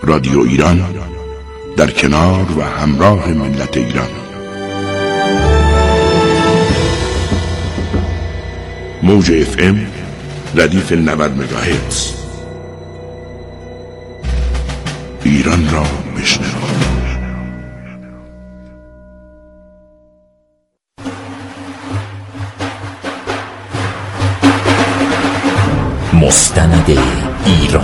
رادیو ایران در کنار و همراه ملت ایران. موج FM ردیف 90 مگاهرتز. ایران را بشنو. مستند ایران.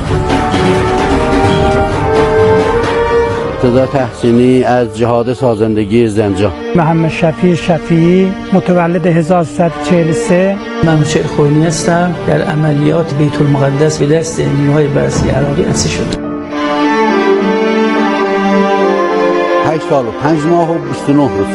رضا تحسینی از جهاد سازندگی زنجان. محمد شفیع شفیعی متولد 1343. محمد شیخونی هستم. در عملیات بیت المقدس به دست نیروهای بعثی عراقی اسیر شدم. 8 سال و 5 ماه و 29 روز.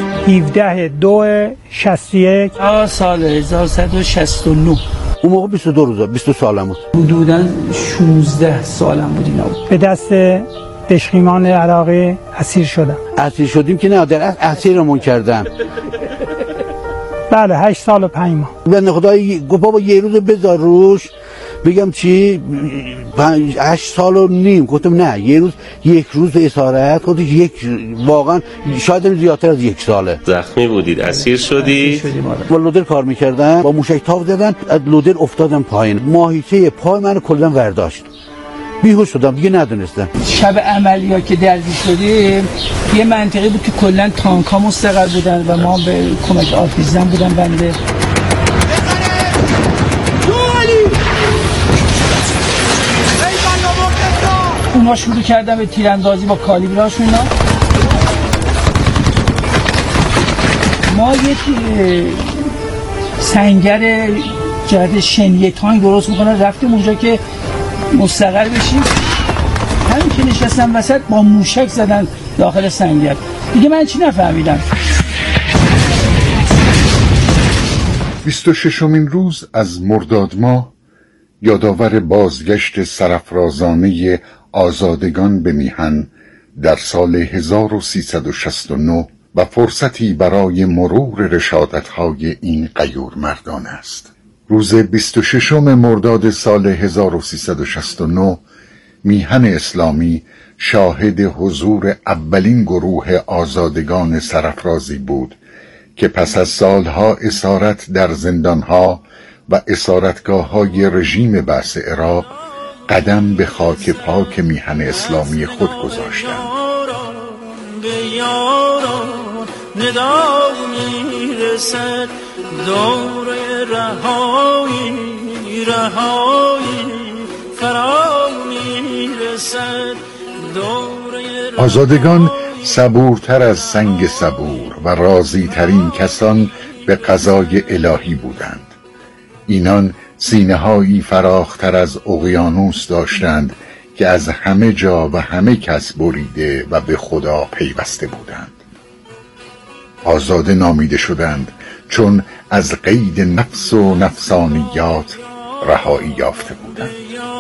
17/2/61 سال 1169. اون موقع 22 روزه، 22 سالم بود. حدوداً 16 سالم بود اینا. به دست دشمنان عراقی اسیر شدم. اسیر شدیم که نه، در اسیرمون کردن. بله 8 سال و 5 ماه. بنده خدای گفت بابا یه روز بذار روش. بگم چی 8 سال و نیم. گفتم نه، یه روز، یک روز اسارت. خودش یک، واقعا شاید زیادتر از 1 ساله. زخمی بودید، اسیر شدید. با لودر کار میکردن، با موشک تاف زدن، از لودر افتادم پایین. ماهیچه پای من کلا ورداشت، بیهوش شدم، دیگه ندونستم. شب عملیات که درگیر شدیم یه منطقه بود که کلا تانک‌ها مستقر بودن و ما به کمک آتیش‌زن بودن بنده. اونا شروع کردن به تیراندازی با کالیبراشون. ما یک سنگر جهت شنیه تانک درست میکنن، رفتیم اونجا که مستقر بشیم. همین که نشستم وسط با موشک زدن داخل سنگر. دیگه من چی نفهمیدم. 26مین روز از مرداد ماه یادآور بازگشت سرافرازانه آزادگان به میهن در سال 1369 و فرصتی برای مرور رشادت‌های این غیور مردان است. روز 26 مرداد سال 1369 میهن اسلامی شاهد حضور اولین گروه آزادگان سرافرازی بود که پس از سالها اسارت در زندانها و اسارتگاه‌های رژیم بعث عراق قدم به خاک پاک میهن اسلامی خود گذاشتند. آزادگان صبورتر از سنگ صبور و راضی ترین کسان به قضای الهی بودند. اینان سینه‌هایی فراختر از اقیانوس داشتند که از همه جا و همه کس بریده و به خدا پیوسته بودند. آزاده نامیده شدند چون از قید نفس و نفسانیات رهایی یافته بودند.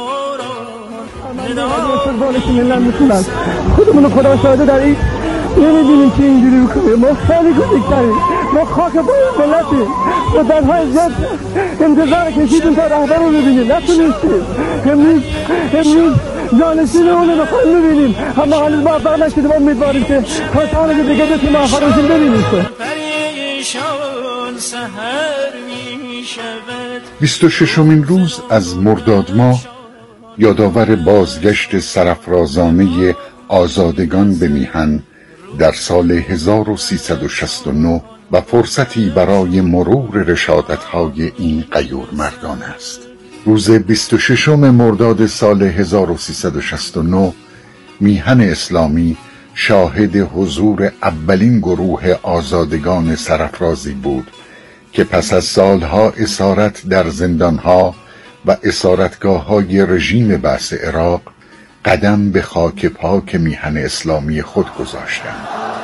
خودمون خدا شاهده در این نمی‌بینیم که اینجوری بکنه. ما خیلی کوچکتریم، ما خاک پای ملتیم. ما درها عزت انتظار کشیدیم تا رهبر رو ببینیم، نتونستیم. امروز جانشین اون رو بخواهیم ببینیم، اما هنوز موفق نشدیم. امیدواریم که تا چند دیگه بتونیم آخرشون ببینیم. 26مین روز از مرداد ماه یادآور بازگشت سرافرازانه آزادگان به میهن در سال 1369 و فرصتی برای مرور رشادت‌های این غیور مردان است. روز 26 مرداد سال 1369 میهن اسلامی شاهد حضور اولین گروه آزادگان سرافرازی بود که پس از سالها اسارت در زندانها و اسارتگاه‌های رژیم بعث عراق قدم به خاک پاک میهن اسلامی خود گذاشتند.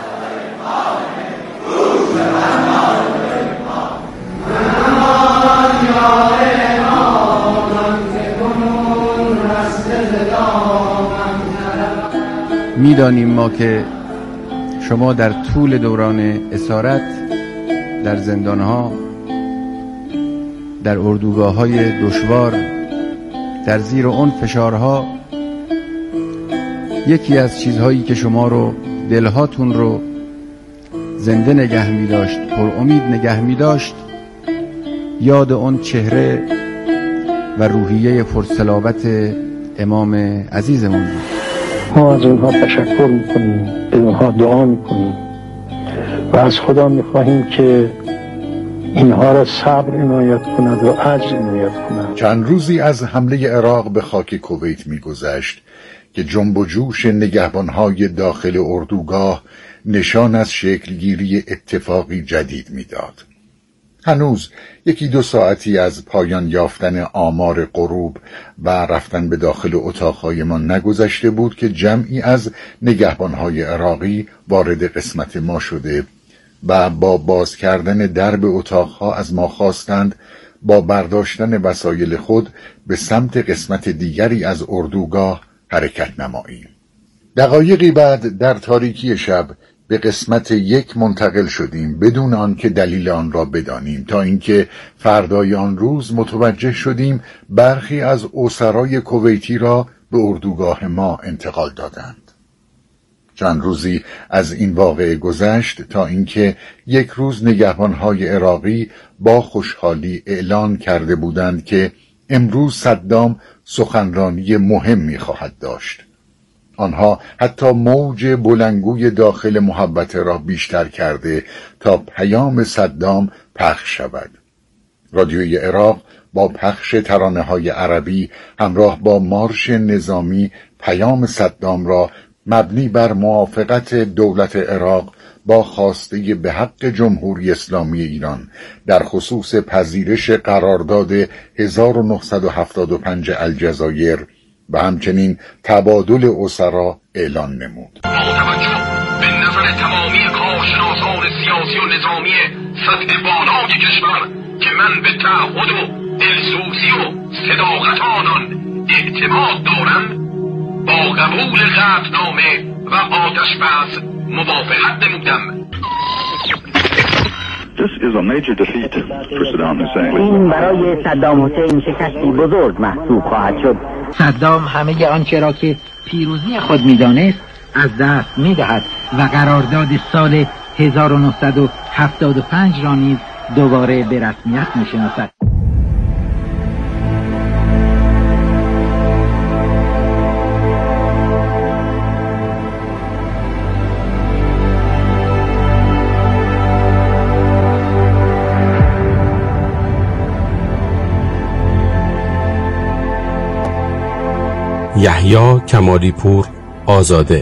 می‌دانیم ما که شما در طول دوران اسارت در زندانها، در اردوگاه‌های دشوار، در زیر اون فشارها یکی از چیزهایی که شما رو، دلهاتون رو زنده نگه می داشت، پر امید نگه می داشت، یاد اون چهره و روحیه پرصلابت امام عزیزمون بود. ما از اونها تشکر میکنیم، به اونها دعا میکنیم و از خدا میخواهیم که اینها را صبر عنایت کند و اجر عنایت کند. چند روزی از حمله عراق به خاک کویت میگذشت که جنب و جوش نگهبانهای داخل اردوگاه نشان از شکلگیری اتفاقی جدید میداد. هنوز یکی دو ساعتی از پایان یافتن آمار غروب و رفتن به داخل اتاقهای ما نگذشته بود که جمعی از نگهبانهای عراقی وارد قسمت ما شده و با باز کردن درب اتاقها از ما خواستند با برداشتن وسایل خود به سمت قسمت دیگری از اردوگاه حرکت نماییم. دقایقی بعد در تاریکی شب به قسمت یک منتقل شدیم بدون آنکه دلیل آن را بدانیم، تا اینکه فردای آن روز متوجه شدیم برخی از اسرای کویتی را به اردوگاه ما انتقال دادند. چند روزی از این واقعه گذشت تا اینکه یک روز نگهبانهای عراقی با خوشحالی اعلان کرده بودند که امروز صدام سخنرانی مهمی خواهد داشت. آنها حتی موج بلندگوی داخل محبت را بیشتر کرده تا پیام صدام پخش شود. رادیوی عراق با پخش ترانه‌های عربی همراه با مارش نظامی پیام صدام را مبنی بر موافقت دولت عراق با خواسته به حق جمهوری اسلامی ایران در خصوص پذیرش قرارداد 1975 الجزایر و همچنین تبادل اسرا اعلان نمود. با توجه به نظر تمامی کارشناسان سیاسی و نظامی سطح بالای کشور که من به تعهد و دلسوزی و صداقت آنان اعتماد دارم، با قبول قطعنامه و آتش بس موافقت نمودم. این برای صدام حسین شکستی بزرگ محسوب خواهد شد. صدام همه آنچه را که پیروزی خود می‌دانست از دست می‌دهد و قرارداد سال 1975 را نیز دوباره به رسمیت می‌شناسد. یحیی کمالی پور آزاده.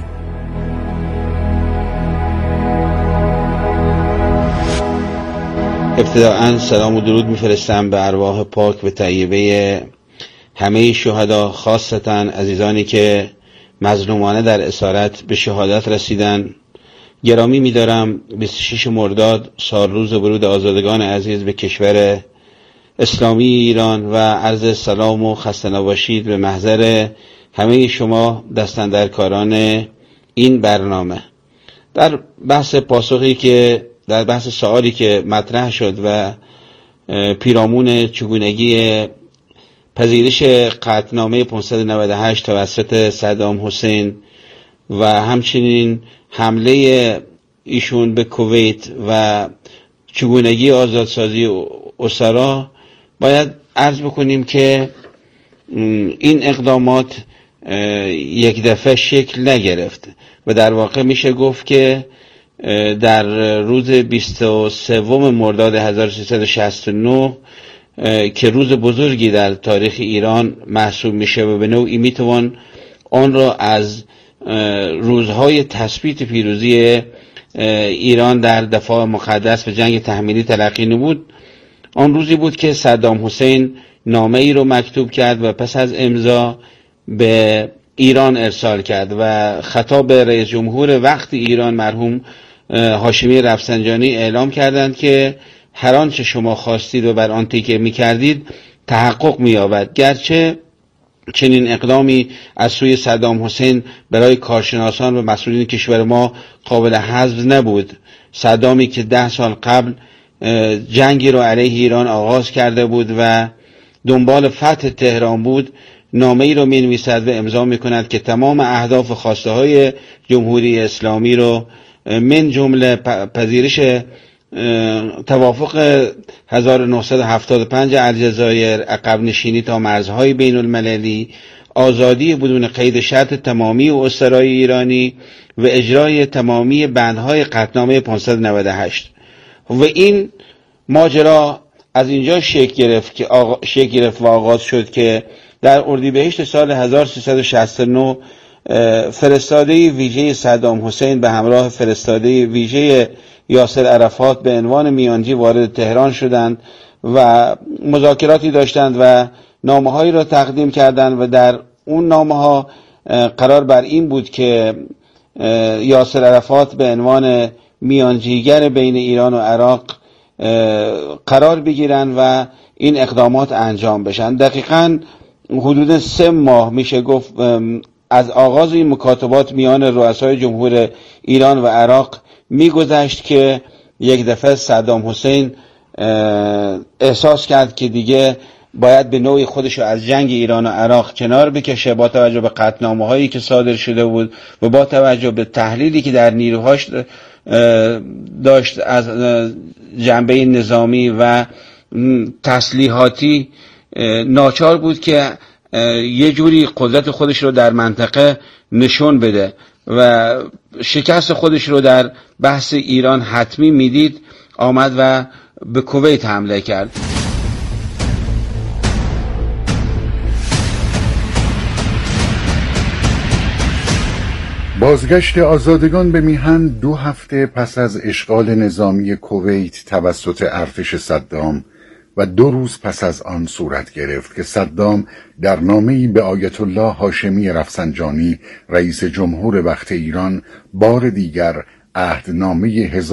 ابتداءً سلام و درود میفرستم به ارواح پاک و طیبه همه شهدا، خاصتاً عزیزانی که مظلومانه در اسارت به شهادت رسیدن. گرامی می‌دارم 26 مرداد سال روز ورود آزادگان عزیز به کشور اسلامی ایران و عرض سلام و خسته نباشید به محضر همه شما دستاندرکاران این برنامه. در بحث پاسخی که در بحث سوالی که مطرح شد و پیرامون چگونگی پذیرش قطعنامه 598 توسط صدام حسین و همچنین حمله ایشون به کویت و چگونگی آزادسازی اسرا، باید عرض بکنیم که این اقدامات یک دفعه شکل نگرفت و در واقع میشه گفت که در روز 23 مرداد 1369 که روز بزرگی در تاریخ ایران محسوب میشه و به نوعی میتوان آن را از روزهای تثبیت پیروزی ایران در دفاع مقدس و جنگ تحمیلی تلقی نمود، آن روزی بود که صدام حسین نامه ای رو مکتوب کرد و پس از امضا به ایران ارسال کرد و خطاب به رئیس جمهور وقت ایران مرحوم هاشمی رفسنجانی اعلام کردند که هر آنچه شما خواستید و بر آن تکیه می‌کردید تحقق می‌یابد. گرچه چنین اقدامی از سوی صدام حسین برای کارشناسان و مسئولین کشور ما قابل حذف نبود. صدامی که 10 سال قبل جنگی را علیه ایران آغاز کرده بود و دنبال فتح تهران بود، نامه‌ای رو می‌نویسد و امضا می‌کند که تمام اهداف و خواسته‌های جمهوری اسلامی رو من جمله پذیرش توافق 1975 الجزایر، عقب نشینی تا مرزهای بین المللی، آزادی بدون قید شرط تمامی اسرای ایرانی و اجرای تمامی بندهای قطعنامه 598 و این ماجرا از اینجا شکل گرفت و آغاز شد که در اردیبهشت سال 1369 فرستاده ویژه صدام حسین به همراه فرستاده ویژه یاسر عرفات به عنوان میانجی وارد تهران شدند و مذاکراتی داشتند و نامه‌هایی را تقدیم کردند و در اون نامه‌ها قرار بر این بود که یاسر عرفات به عنوان میانجیگر بین ایران و عراق قرار بگیرند و این اقدامات انجام بشن. دقیقاً حدود 3 ماه میشه گفت از آغاز این مکاتبات میان رؤسای جمهور ایران و عراق میگذشت که یک دفعه صدام حسین احساس کرد که دیگه باید به نوعی خودش رو از جنگ ایران و عراق کنار بکشه با توجه به قطعنامه هایی که صادر شده بود و با توجه به تحلیلی که در نیروهاش داشت از جنبه نظامی و تسلیحاتی. ناچار بود که یه جوری قدرت خودش رو در منطقه نشون بده و شکست خودش رو در بحث ایران حتمی میدید. آمد و به کویت حمله کرد. بازگشت آزادگان به میهن 2 هفته پس از اشغال نظامی کویت توسط ارتش صدام و 2 روز پس از آن صورت گرفت که صدام در نامه‌ای به آیت الله هاشمی رفسنجانی رئیس جمهور وقت ایران بار دیگر عهدنامه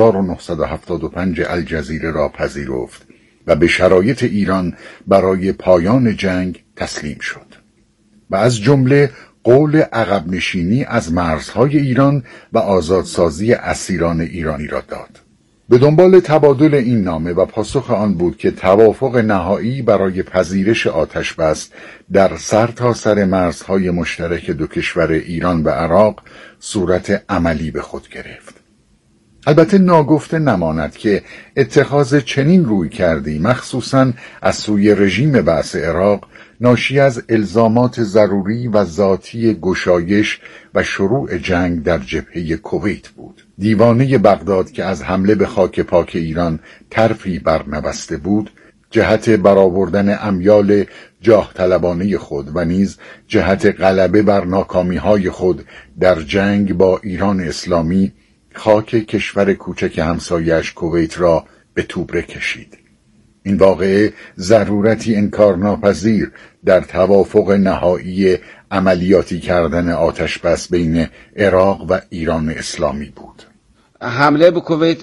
1975 الجزیره را پذیرفت و به شرایط ایران برای پایان جنگ تسلیم شد و از جمله قول عقب نشینی از مرزهای ایران و آزادسازی اسیران ایرانی را داد. به دنبال تبادل این نامه و پاسخ آن بود که توافق نهایی برای پذیرش آتشبس در سرتاسر مرزهای مشترک 2 کشور ایران و عراق صورت عملی به خود گرفت. البته ناگفته نماند که اتخاذ چنین روی کردی مخصوصاً از سوی رژیم بعث عراق ناشی از الزامات ضروری و ذاتی گشایش و شروع جنگ در جبهه کویت بود. دیوانه بغداد که از حمله به خاک پاک ایران طرفی برنبسته بود، جهت برآوردن امیال جاه طلبانه خود و نیز جهت غلبه بر ناکامی‌های خود در جنگ با ایران اسلامی، خاک کشور کوچک همسایه‌اش کویت را به توبره کشید. این واقعه ضرورتی انکارناپذیر در توافق نهایی عملیاتی کردن آتشبس بین عراق و ایران اسلامی بود. حمله به کویت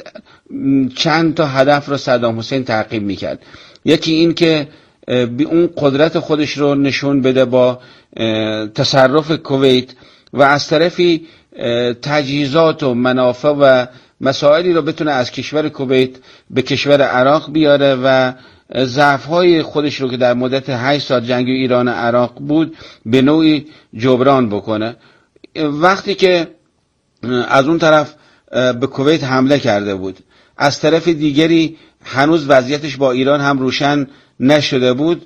چند تا هدف را صدام حسین تعقیب میکرد. یکی این که اون قدرت خودش رو نشون بده با تصرف کویت و از طرفی تجهیزات و منافع و مسائلی رو بتونه از کشور کویت به کشور عراق بیاره و ضعف‌های خودش رو که در مدت 8 سال جنگ ایران و عراق بود به نوعی جبران بکنه. وقتی که از اون طرف به کویت حمله کرده بود، از طرف دیگری هنوز وضعیتش با ایران هم روشن نشده بود،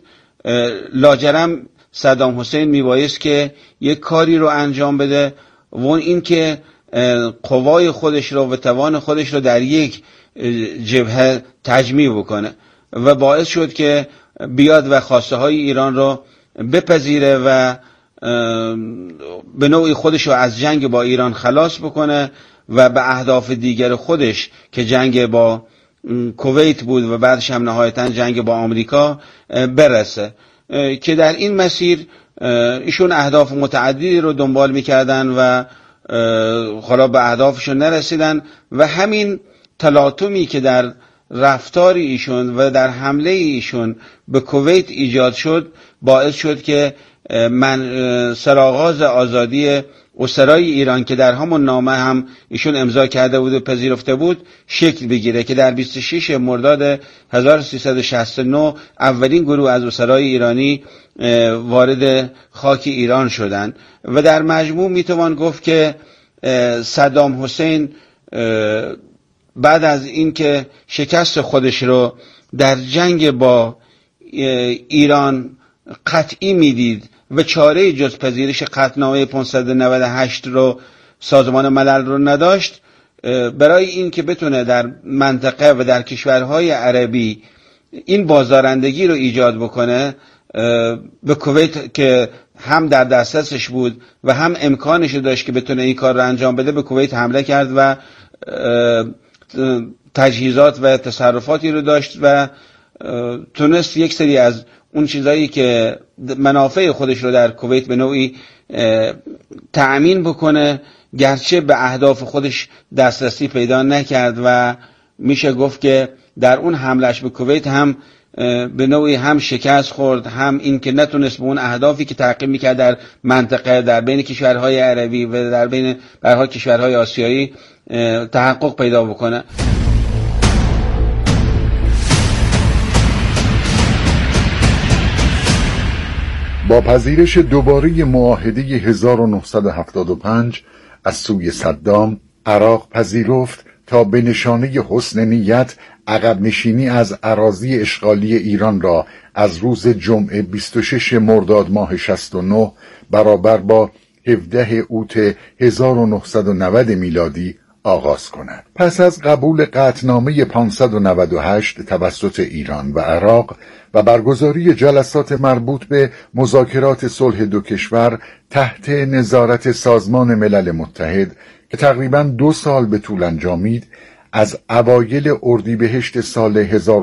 لاجرم صدام حسین میبایست که یک کاری رو انجام بده و این که قوای خودش رو و توان خودش رو در یک جبهه تجمیع بکنه و باعث شد که بیاد و خواسته های ایران رو بپذیره و به نوعی خودش رو از جنگ با ایران خلاص بکنه و به اهداف دیگر خودش که جنگ با کویت بود و بعدش هم نهایتاً جنگ با آمریکا برسه. که در این مسیر ایشون اهداف متعددی رو دنبال میکردن و حالا به اهدافشون نرسیدن و همین تلاطمی که در رفتار ایشون و در حمله ایشون به کویت ایجاد شد باعث شد که سرآغاز آزادی اسرای ایران که در همون نامه هم ایشون امضا کرده بود و پذیرفته بود شکل بگیره که در 26 مرداد 1369 اولین گروه از اسرای ایرانی وارد خاک ایران شدند و در مجموع میتوان گفت که صدام حسین بعد از اینکه شکست خودش رو در جنگ با ایران قطعی میدید و چاره جز پذیرش قطعنامه 598 رو سازمان ملل رو نداشت، برای این که بتونه در منطقه و در کشورهای عربی این بازدارندگی رو ایجاد بکنه، به کویت که هم در دسترسش بود و هم امکانش داشت که بتونه این کار رو انجام بده، به کویت حمله کرد و تجهیزات و تصرفاتی رو داشت و تونست یک سری از اون چیزایی که منافع خودش رو در کویت به نوعی تأمین بکنه، گرچه به اهداف خودش دسترسی پیدا نکرد و میشه گفت که در اون حملش به کویت هم به نوعی هم شکست خورد، هم این که نتونست به اون اهدافی که تعقیب میکرد در منطقه در بین کشورهای عربی و در بین برها کشورهای آسیایی تحقق پیدا بکنه. با پذیرش دوباره معاهده 1975 از سوی صدام، عراق پذیرفت تا به نشانه حسن نیت عقب نشینی از اراضی اشغالی ایران را از روز جمعه 26 مرداد ماه 69 برابر با 17 اوت 1990 میلادی آغاز کند. پس از قبول قطعنامه 598 توسط ایران و عراق و برگزاری جلسات مربوط به مذاکرات صلح دو کشور تحت نظارت سازمان ملل متحد که تقریباً 2 سال به طول انجامید، از اوایل اردیبهشت سال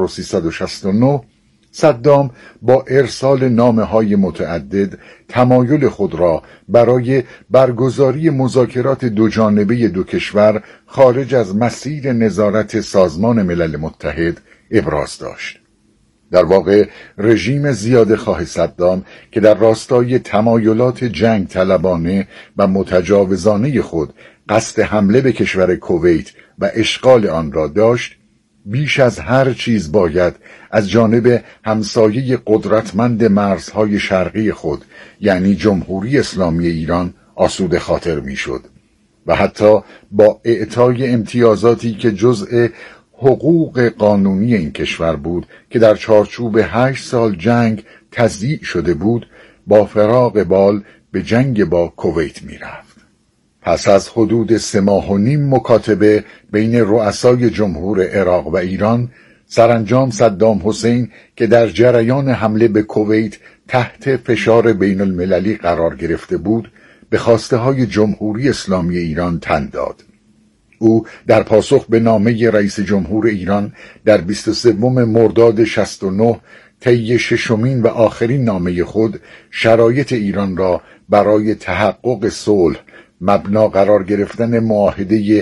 1369 صدام با ارسال نامه‌های متعدد تمایل خود را برای برگزاری مذاکرات دوجانبه دو کشور خارج از مسیر نظارت سازمان ملل متحد ابراز داشت. در واقع رژیم زیاده‌خواه صدام که در راستای تمایلات جنگ طلبانه و متجاوزانه خود قصد حمله به کشور کویت و اشغال آن را داشت، بیش از هر چیز باید از جانب همسایه قدرتمند مرزهای شرقی خود یعنی جمهوری اسلامی ایران آسوده خاطر میشد و حتی با اعطای امتیازاتی که جزء حقوق قانونی این کشور بود که در چارچوب 8 سال جنگ تضییع شده بود، با فراغ بال به جنگ با کویت میرفت. پس از حدود 3.5 ماه مکاتبه بین رؤسای جمهور عراق و ایران، سرانجام صدام حسین که در جریان حمله به کویت تحت فشار بین المللی قرار گرفته بود، به خواسته های جمهوری اسلامی ایران تن داد. او در پاسخ به نامه رئیس جمهور ایران در 23 مرداد 69 طی 6مین و آخرین نامه خود شرایط ایران را برای تحقق صلح مبنا قرار گرفتن معاهده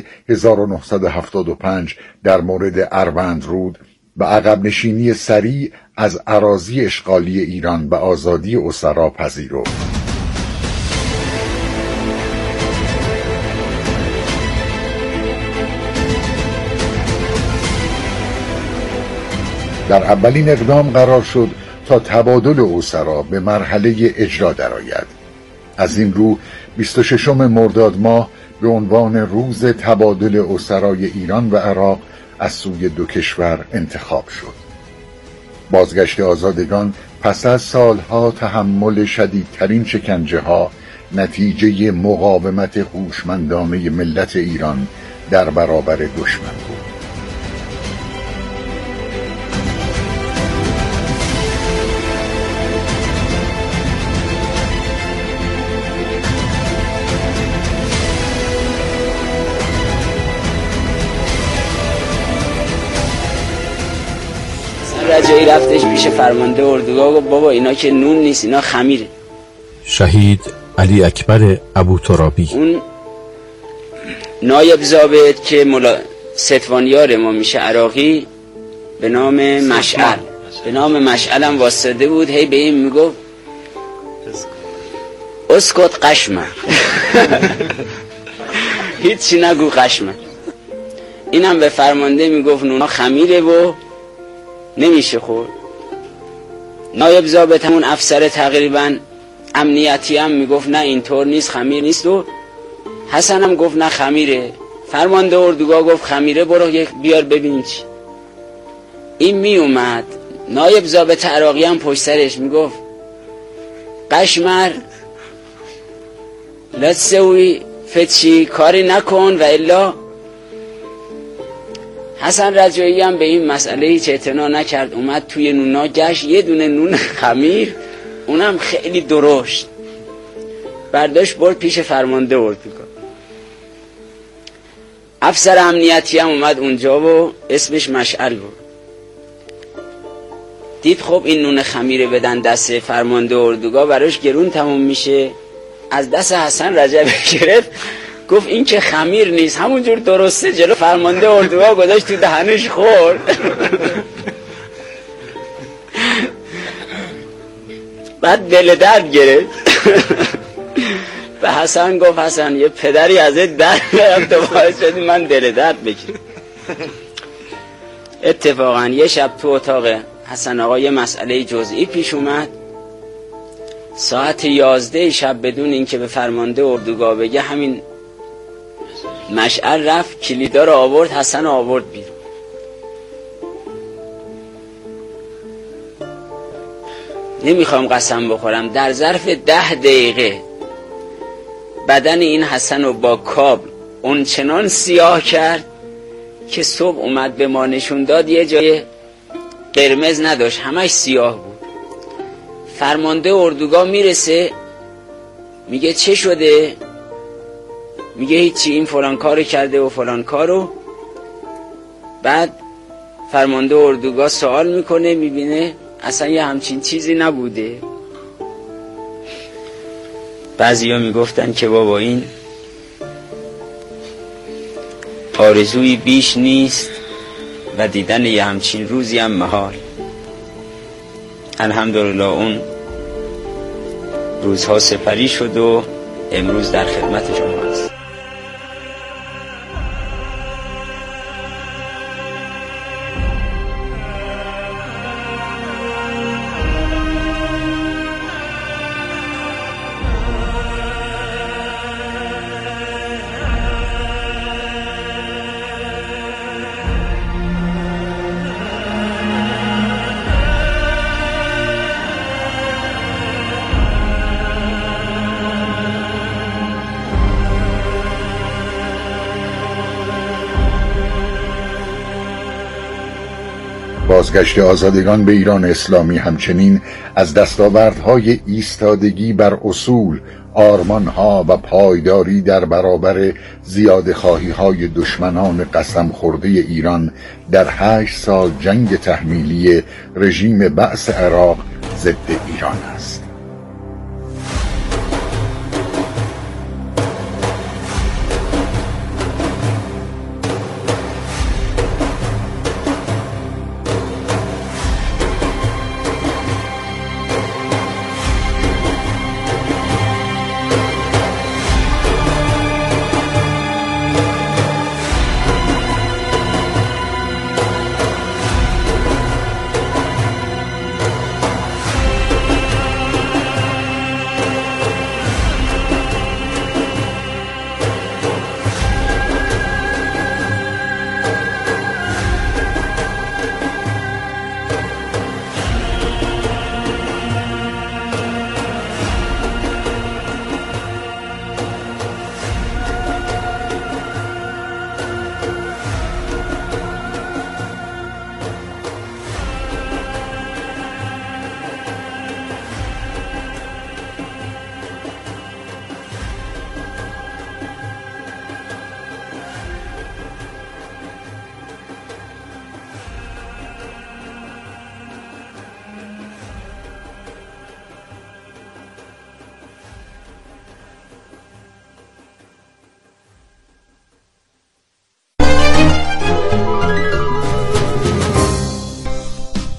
1975 در مورد اروندرود و عقب نشینی سریع از اراضی اشغالی ایران و آزادی اسرا پذیرفت. در اولین اقدام قرار شد تا تبادل اسرا به مرحله اجرا درآید. از این رو 26 مرداد ماه به عنوان روز تبادل اسرای ایران و عراق از سوی دو کشور انتخاب شد. بازگشت آزادگان پس از سالها تحمل شدیدترین شکنجه ها نتیجه مقاومت هوشمندانه ملت ایران در برابر دشمن بود. جایی رفتش پیش فرمانده اردوگاه گفت بابا اینا که نون نیست، اینا خمیره. شهید علی اکبر ابوترابی، اون نایب ضابط که ستوانیار ما میشه عراقی به نام مشعل هم واسطه بود، هی به این میگفت اسکت قشمه هیچی نگو قشمه. اینم به فرمانده میگفت نونا خمیره و نمیشه خورد. نایب ضابطمون افسر تقریبا امنیتی هم میگفت نه اینطور نیست، خمیر نیست. و حسن هم گفت نه خمیره. فرمانده اردوگاه گفت خمیره، برو بیار ببینیم چی. این می اومد، نایب ضابط عراقی هم پشت سرش میگفت قشمر لا تسوي فتشی، کاری نکن و الا. حسن رجایی هم به این مسئله هیچ اعتنا نکرد، اومد توی نونا گشت، یه دونه نون خمیر اونم خیلی درشت برداشت برد پیش فرمانده اردوگاه. افسر امنیتی هم اومد اونجا و اسمش مشعل بود. دید خب این نون خمیره بدن دست فرمانده اردوگاه براش گرون تموم میشه، از دست حسن رجبی گرفت، گفت این که خمیر نیست، همونجور درسته جلو فرمانده اردوگاه گذاشت تو دهنش خورد. بعد دل درد گرفت. به حسن گفت حسن یه پدری ازت درد گرفت و باعث شدی من دل درد بگیرم. اتفاقا یه شب تو اتاق حسن آقا یه مسئله جزئی پیش اومد. ساعت 11 شب بدون اینکه به فرمانده اردوگاه بگه همین مشعل رفت کلیدا رو آورد، حسن رو آورد بیرون. نمیخوام قسم بخورم، در ظرف 10 دقیقه بدن این حسن رو با کابل اون چنان سیاه کرد که صبح اومد به ما نشون داد یه جای قرمز نداشت، همش سیاه بود. فرمانده اردوگاه میرسه میگه چه شده؟ میگه هیچی، این فلان کارو کرده و فلان کارو. بعد فرمانده اردوگاه سوال میکنه، میبینه اصلا یه همچین چیزی نبوده. بعضیا میگفتن که بابا این آرزوی بیش نیست و دیدن یه همچین روزی هم محال. الحمدلله اون روزها سپری شد و امروز در خدمت شما هست. بازگشت آزادگان به ایران اسلامی همچنین از دستاوردهای ایستادگی بر اصول، آرمانها و پایداری در برابر زیادخواهی‌های دشمنان قسم خورده ایران در 8 سال جنگ تحمیلی رژیم بعث عراق ضد ایران است.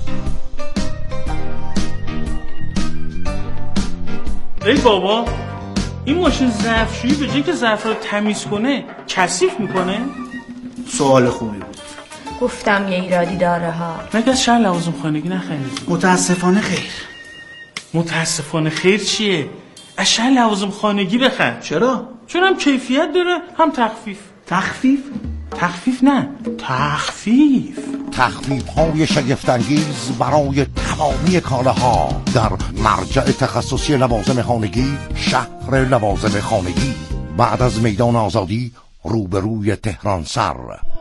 ای بابا این ماشین ظرفشویی به جای که ظرف رو تمیز کنه کثیف میکنه؟ سوال خوبی بود. گفتم یه ایرادی داره ها. مگه از شهر لوازم خانگی نخریدی؟ متاسفانه خیر. متاسفانه خیر چیه؟ از شهر لوازم خانگی بخر. چرا؟ چون هم کیفیت داره هم تخفیف. تخفیف؟ تخفیف نه، تخفیف های شگفت‌انگیز برای تمامی کالاها در مرجع تخصصی لوازم خانگی، شهر لوازم خانگی، بعد از میدان آزادی روبروی تهران سر.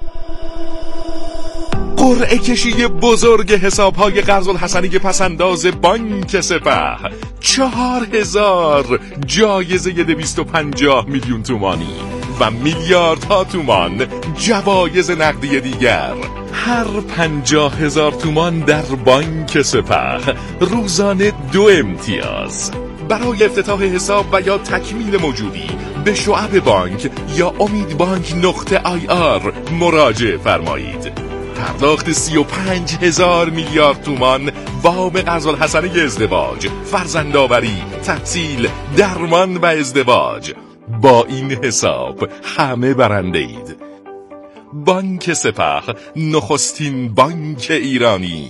قرعه کشی بزرگ حساب‌های قرض الحسنی پسنداز بانک سپه، 4000 جایزه 250 میلیون تومانی و میلیاردها تومان جوایز نقدی دیگر. هر 50,000 تومان در بانک سپه روزانه 2 امتیاز. برای افتتاح حساب و یا تکمیل موجودی به شعب بانک یا امیدبانک.ir مراجعه فرمایید. پرداخت 35,000 میلیارد تومان وام قرض الحسنه ازدواج، فرزندآوری، تحصیل، درمان و ازدواج. با این حساب همه برنده اید. بانک سپه، نخستین بانک ایرانی.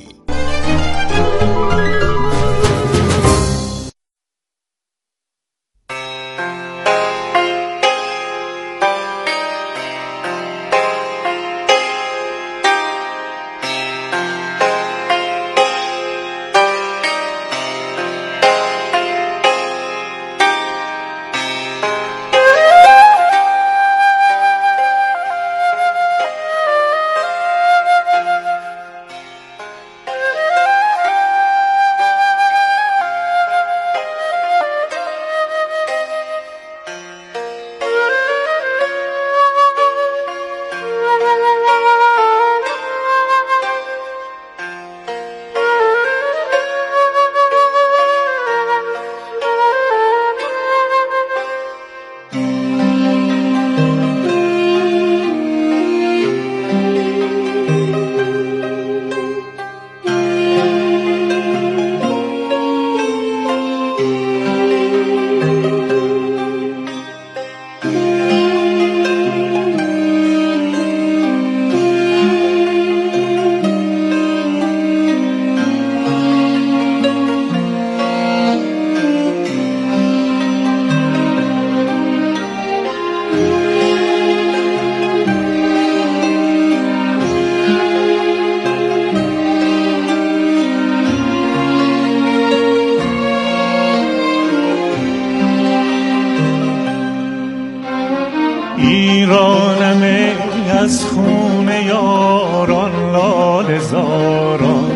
ایرانم از خون یاران لاله زاران،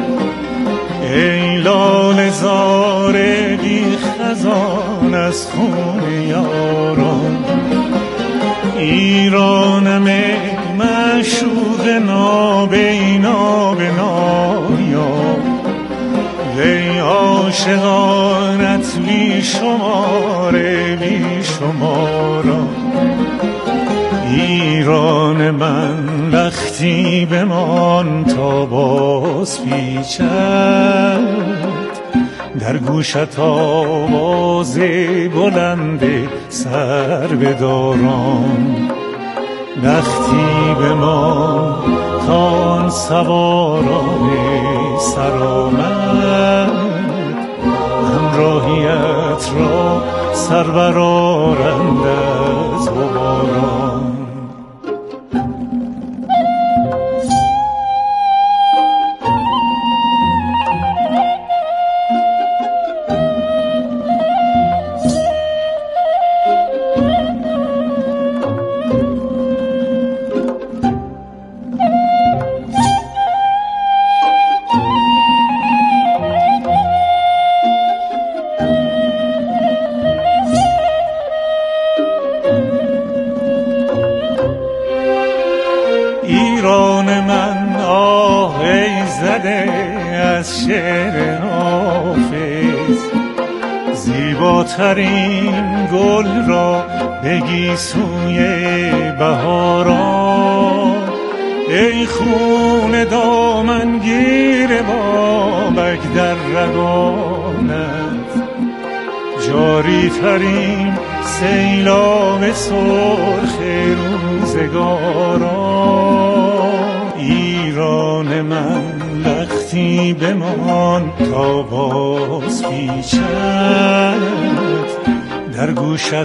ای لاله زار بی خزان از خون یاران. ایرانم معشوق نابینا به نایاب، وی عاشقانت بی شمار بی شماران. ایران من وقتی بمان تا باز پیچد، در گوشت آواز بلند سر بداران. وقتی بمان تا آن سواران سرآمد، همراهیت را سر برآرند از غباران. ایران من آه ای زده از شعر حافظ، زیباترین گل را بگی سوی بهاران. ای خون دامنگیر بابک در رگانت، جاری ترین سیلاب سرخ روزگاران. ایران من لختی بمان تا باز پیچد در گوشت